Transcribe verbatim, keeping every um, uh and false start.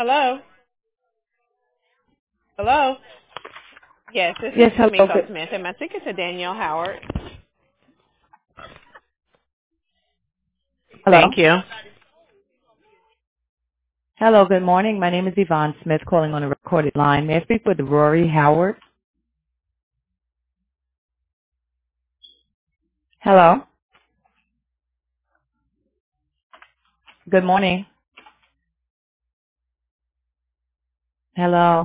Hello? Hello? Yes, this is Yes, hello. Tamika Good, Smith. Am I speaking to Danielle Howard? hello. Thank you. Hello, good morning. My name is Yvonne Smith calling on a recorded line. May I speak with Rory Howard? Hello. Good morning. Hello.